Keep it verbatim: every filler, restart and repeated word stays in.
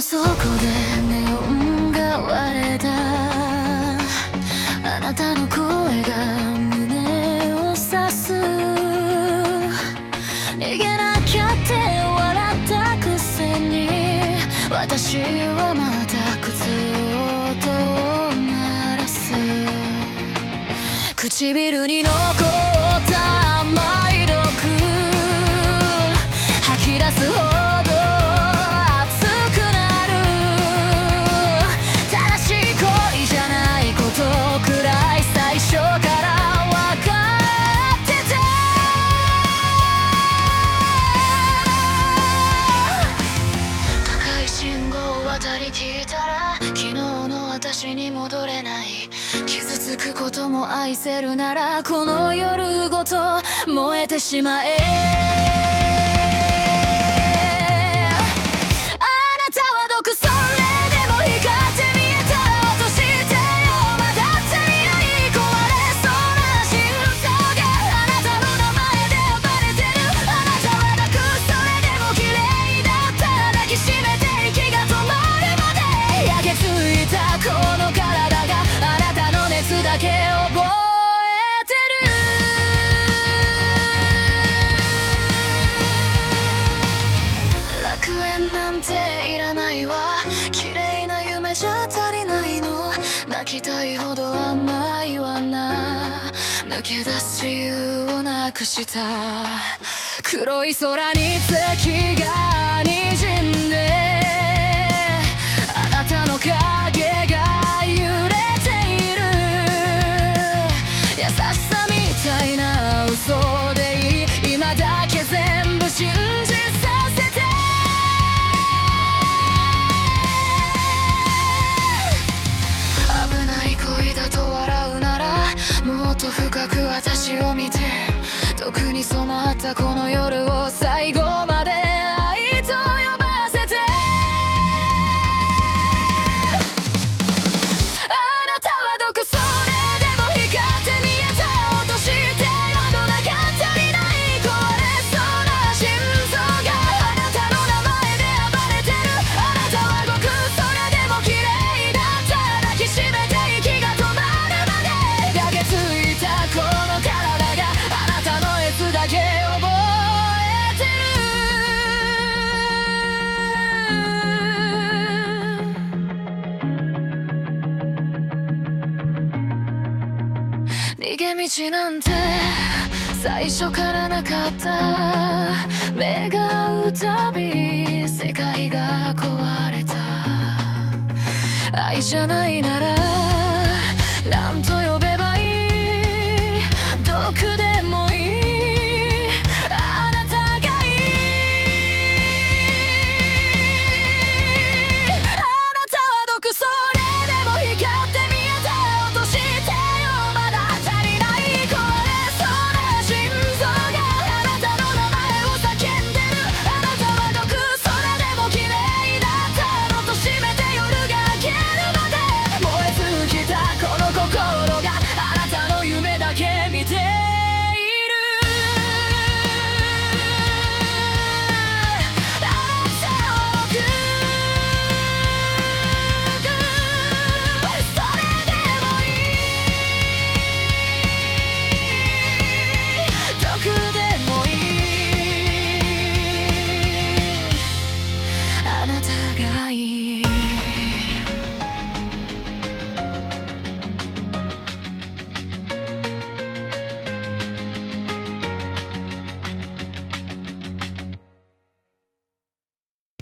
そこでネオンが割れた。あなたの声が胸を刺す。逃げなきゃって笑ったくせに、私はまた靴音を鳴らす。唇に残った甘い毒、吐き出すほど聞いたら昨日の私に戻れない。傷つくことも愛せるならこの夜ごと燃えてしまえ。あなたは毒、それでも光って見えたら落としてよ。まだ足りない壊れそうな心臓があなたの名前で暴れてる。あなたは毒、それでも綺麗だった。抱きしめて息が止まる。焼けついたこの体があなたの熱だけ覚えてる。楽園なんていらないわ、綺麗な夢じゃ足りないの。泣きたいほど甘いわな。抜け出す自由をなくした。黒い空に月が滲んで影が揺れている。優しさみたいな嘘でいい、今だけ全部信じさせて。危ない恋だと笑うならもっと深く私を見て。毒に染まったこの夜を最後まで愛と呼ばせて。逃げ道なんて最初からなかった。目が合うたび世界が壊れた。愛じゃないなら